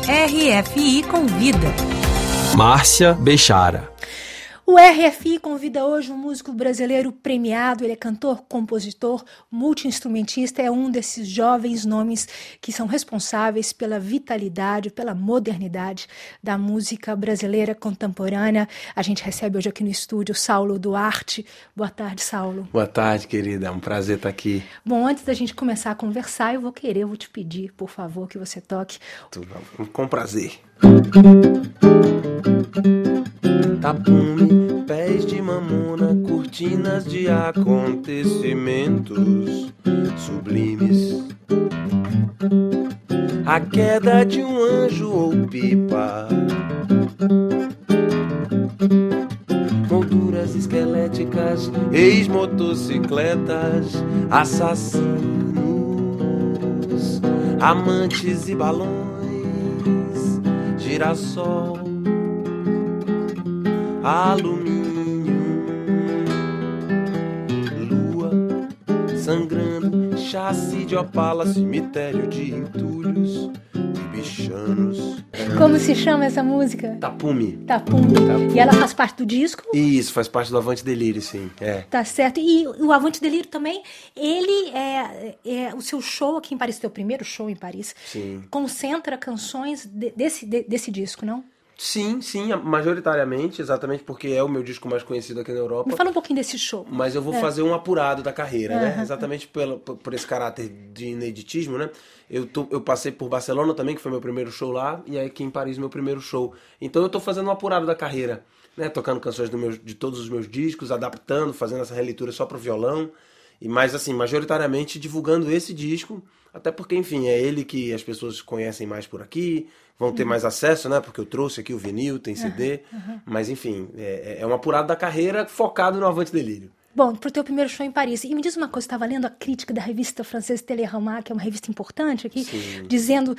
RFI Convida. Márcia Bechara. O RFI convida hoje um músico brasileiro premiado. Ele é cantor, compositor, multi-instrumentista. É um desses jovens nomes que são responsáveis pela vitalidade, pela modernidade da música brasileira contemporânea. A gente recebe hoje aqui no estúdio Saulo Duarte. Boa tarde, Saulo. Boa tarde, querida. É um prazer estar aqui. Bom, antes da gente começar a conversar, eu vou te pedir, por favor, que você toque. Com prazer. Tapume, pés de mamona, cortinas de acontecimentos sublimes. A queda de um anjo ou pipa. Molduras esqueléticas, ex-motocicletas, assassinos, amantes e balões, girassol, alumínio, lua sangrando, chassi de opala, cemitério de entulhos e bichanos. Como se chama essa música? Tapume. Tapume. E ela faz parte do disco? Isso, faz parte do Avante Delírio, sim. É. Tá certo. E o Avante Delírio também, ele é o seu show aqui em Paris, teu primeiro show em Paris, Sim. Concentra canções desse disco, não? Sim, majoritariamente, exatamente porque é o meu disco mais conhecido aqui na Europa. Me fala um pouquinho desse show. Mas eu vou fazer um apurado da carreira, né? Exatamente por esse caráter de ineditismo, né? Eu passei por Barcelona também, que foi meu primeiro show lá, e aqui em Paris meu primeiro show. Então eu tô fazendo um apurado da carreira, né? Tocando canções de todos os meus discos, adaptando, fazendo essa releitura só pro violão. Mas assim, majoritariamente divulgando esse disco, até porque, enfim, é ele que as pessoas conhecem mais por aqui, vão ter mais acesso, né? Porque eu trouxe aqui o vinil, tem CD, mas enfim, é um apurado da carreira focado no Avante Delírio. Bom, pro teu primeiro show em Paris. E me diz uma coisa, eu estava lendo a crítica da revista francesa Télérama, que é uma revista importante aqui, Sim. dizendo,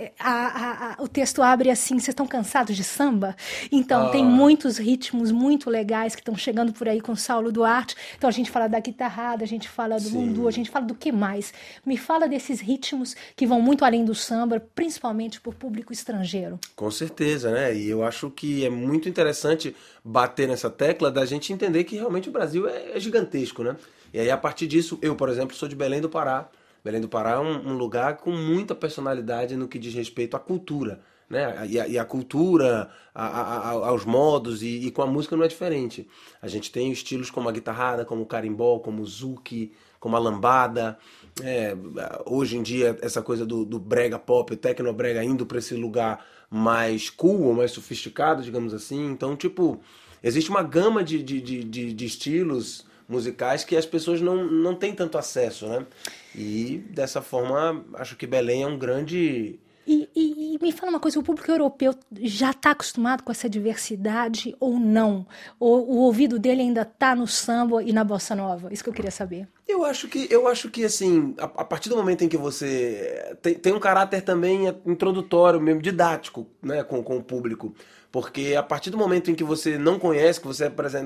o texto abre assim, vocês estão cansados de samba? Então, tem muitos ritmos muito legais que estão chegando por aí com o Saulo Duarte. Então, a gente fala da guitarrada, a gente fala do mundu, a gente fala do que mais? Me fala desses ritmos que vão muito além do samba, principalmente por público estrangeiro. Com certeza, né? E eu acho que é muito interessante bater nessa tecla da gente entender que realmente o Brasil é gigantesco, né? E aí, a partir disso, eu, por exemplo, sou de Belém do Pará. Belém do Pará é um lugar com muita personalidade no que diz respeito à cultura, né? E a cultura, aos modos, e com a música não é diferente. A gente tem estilos como a guitarrada, como o carimbó, como o zouk, como a lambada. Hoje em dia, essa coisa do brega pop, o tecnobrega indo para esse lugar mais cool, ou mais sofisticado, digamos assim. Então, tipo, existe uma gama de estilos musicais que as pessoas não têm tanto acesso, né? E, dessa forma, acho que Belém é um grande... E me fala uma coisa, o público europeu já está acostumado com essa diversidade ou não? Ou o ouvido dele ainda está no samba e na bossa nova? Isso que eu queria saber. Eu acho que assim, a partir do momento em que você tem um caráter também introdutório, mesmo didático, né, com o público. Porque a partir do momento em que você não conhece, que você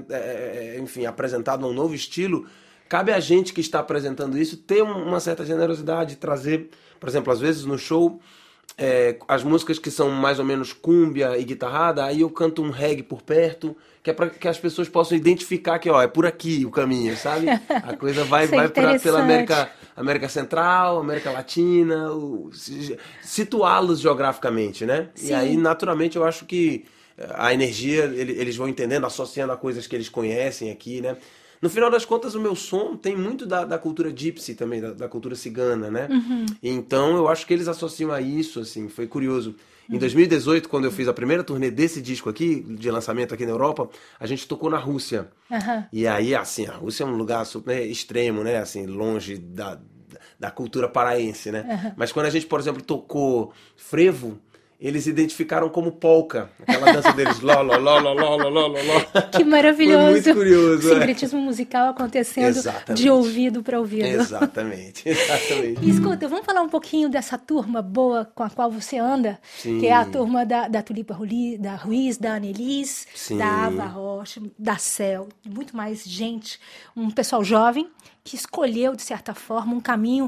é apresentado a um novo estilo, cabe a gente que está apresentando isso ter uma certa generosidade, trazer, por exemplo, às vezes no show... as músicas que são mais ou menos cúmbia e guitarrada, aí eu canto um reggae por perto, que é para que as pessoas possam identificar que é por aqui o caminho, sabe? A coisa vai pela América Central, América Latina, situá-los geograficamente, né? Sim. E aí, naturalmente, eu acho que a energia, eles vão entendendo, associando a coisas que eles conhecem aqui, né? No final das contas, o meu som tem muito da cultura gypsy também, da cultura cigana, né? Então, eu acho que eles associam a isso, assim, foi curioso. Em 2018, quando eu fiz a primeira turnê desse disco aqui, de lançamento aqui na Europa, a gente tocou na Rússia. E aí, assim, a Rússia é um lugar super extremo, né? Assim, longe da cultura paraense, né? Mas quando a gente, por exemplo, tocou frevo, eles identificaram como polka, aquela dança deles, ló, ló, ló, ló, ló, ló, ló, ló. Que maravilhoso. Foi muito curioso. Sincretismo musical acontecendo de ouvido para ouvido. Exatamente. E escuta, vamos falar um pouquinho dessa turma boa com a qual você anda, Sim. que é a turma da Tulipa da Ruiz, da Annelise, Sim. da Ava Rocha, da Cel, e muito mais gente, um pessoal jovem que escolheu, de certa forma, um caminho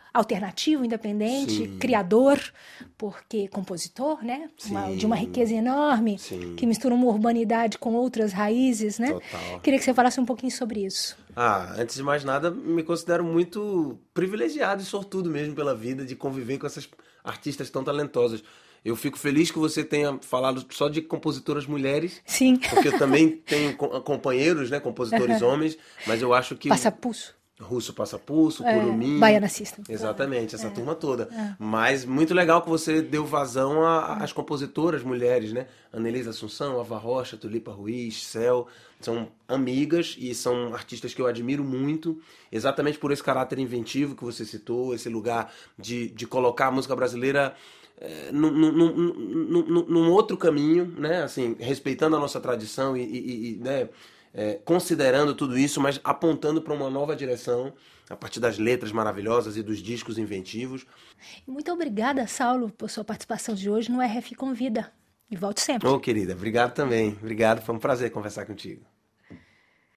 alternativo, independente, Sim. criador, porque compositor, né? De uma riqueza enorme, Sim. que mistura uma urbanidade com outras raízes, né? Total. Queria que você falasse um pouquinho sobre isso. Antes de mais nada, me considero muito privilegiado e sortudo mesmo pela vida de conviver com essas artistas tão talentosas. Eu fico feliz que você tenha falado só de compositoras mulheres. Sim. Porque eu também tenho companheiros, né, compositores homens, mas eu acho que... Passapulso. Russo Passapulso, Curumim... Baiana System. Exatamente, essa turma toda. Mas muito legal que você deu vazão às compositoras mulheres, né? Anelisa Assunção, Ava Rocha, Tulipa Ruiz, Cel. São amigas e são artistas que eu admiro muito, exatamente por esse caráter inventivo que você citou, esse lugar de colocar a música brasileira num outro caminho, né? Assim, respeitando a nossa tradição né? Considerando tudo isso, mas apontando para uma nova direção, a partir das letras maravilhosas e dos discos inventivos. Muito obrigada, Saulo, por sua participação de hoje no RFI Convida. E volte sempre. Ô, querida, obrigado também. Obrigado, foi um prazer conversar contigo.